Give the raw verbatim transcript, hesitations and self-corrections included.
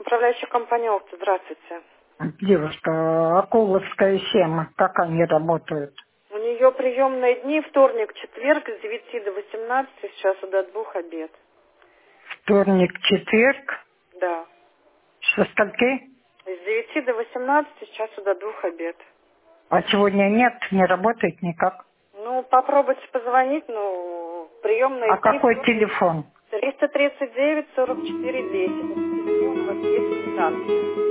управляющая компания «Окта». Здравствуйте. Девушка, Акуловская семь, как они работают? У нее приемные дни вторник, четверг с девяти до восемнадцати, с часу до двух обед. Вторник, четверг, Да. со скольки? С девяти до восемнадцати, с часу до двух обед. А сегодня нет, не работает никак. Ну, попробуйте позвонить, ну, приемные А дни какой вторник, телефон? триста тридцать девять сорок четыре десять. Телефон у вас есть квитанция.